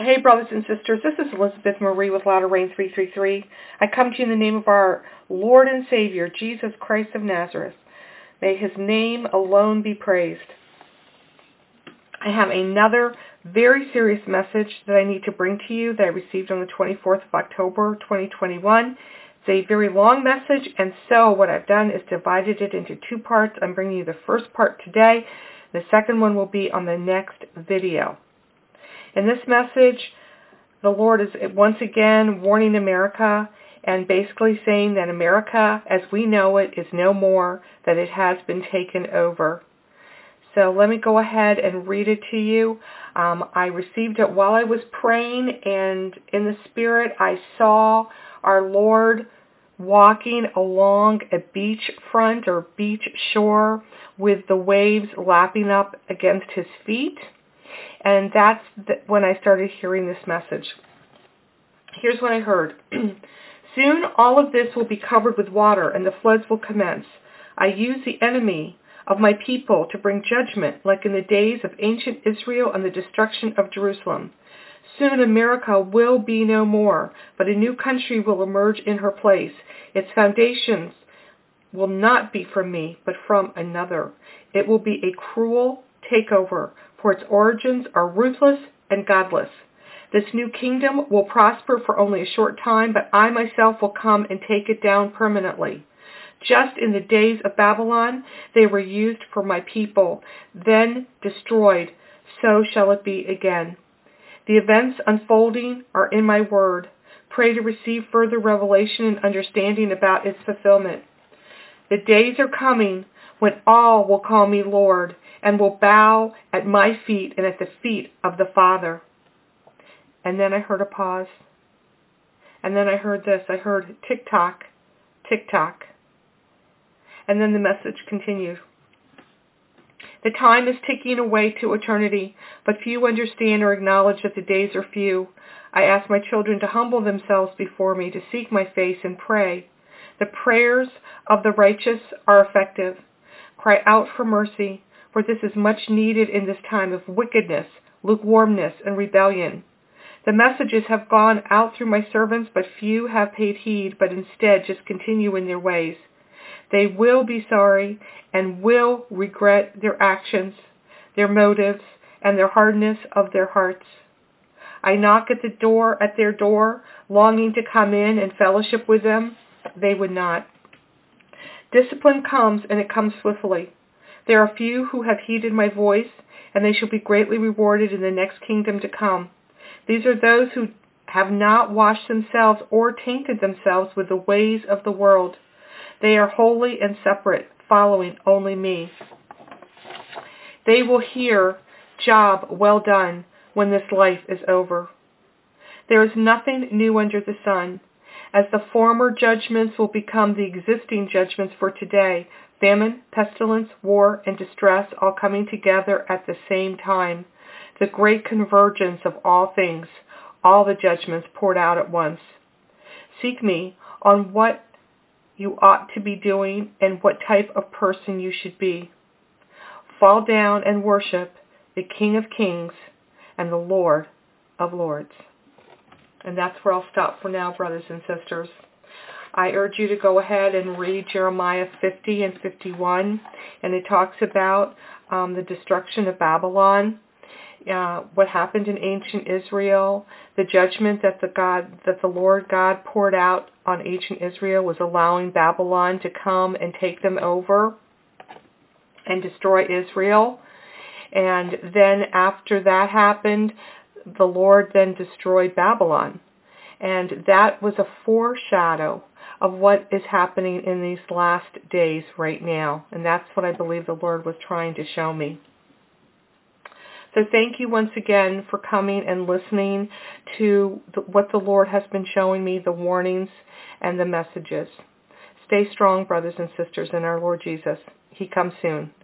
Hey, brothers and sisters, this is Elizabeth Marie with Latter Rain 333. I come to you in the name of our Lord and Savior, Jesus Christ of Nazareth. May his name alone be praised. I have another very serious message that I need to bring to you that I received on the 24th of October, 2021. It's a very long message, and so what I've done is divided it into two parts. I'm bringing you the first part today. The second one will be on the next video. In this message, the Lord is once again warning America and basically saying that America, as we know it, is no more, that it has been taken over. So let me go ahead and read it to you. I received it while I was praying, and in the Spirit I saw our Lord walking along a beach front or beach shore with the waves lapping up against his feet. And that's when I started hearing this message. Here's what I heard. Soon all of this will be covered with water, and the floods will commence. I use the enemy of my people to bring judgment, like in the days of ancient Israel and the destruction of Jerusalem. Soon America will be no more, but a new country will emerge in her place. Its foundations will not be from me, but from another. It will be a cruel takeover, for its origins are ruthless and godless. This new kingdom will prosper for only a short time, but I myself will come and take it down permanently. Just in the days of Babylon, they were used for my people, then destroyed. So shall it be again. The events unfolding are in my word. Pray to receive further revelation and understanding about its fulfillment. The days are coming when all will call me Lord, and will bow at my feet and at the feet of the Father. And then I heard a pause. And then I heard this. I heard tick-tock, tick-tock. And then the message continued. The time is ticking away to eternity, but few understand or acknowledge that the days are few. I ask my children to humble themselves before me, to seek my face and pray. The prayers of the righteous are effective. Cry out for mercy, for this is much needed in this time of wickedness, lukewarmness, and rebellion. The messages have gone out through my servants, but few have paid heed, but instead just continue in their ways. They will be sorry and will regret their actions, their motives, and their hardness of their hearts. I knock at their door, longing to come in and fellowship with them. They would not. Discipline comes, and it comes swiftly. There are few who have heeded my voice, and they shall be greatly rewarded in the next kingdom to come. These are those who have not washed themselves or tainted themselves with the ways of the world. They are holy and separate, following only me. They will hear, "Job well done," when this life is over. There is nothing new under the sun, as the former judgments will become the existing judgments for today. Famine, pestilence, war, and distress all coming together at the same time. The great convergence of all things, all the judgments poured out at once. Seek me on what you ought to be doing and what type of person you should be. Fall down and worship the King of Kings and the Lord of Lords. And that's where I'll stop for now, brothers and sisters. I urge you to go ahead and read Jeremiah 50 and 51, and it talks about the destruction of Babylon, what happened in ancient Israel, the judgment that the Lord God poured out on ancient Israel was allowing Babylon to come and take them over and destroy Israel. And then after that happened, the Lord then destroyed Babylon. And that was a foreshadow of what is happening in these last days right now. And that's what I believe the Lord was trying to show me. So thank you once again for coming and listening to what the Lord has been showing me, the warnings and the messages. Stay strong, brothers and sisters, in our Lord Jesus. He comes soon.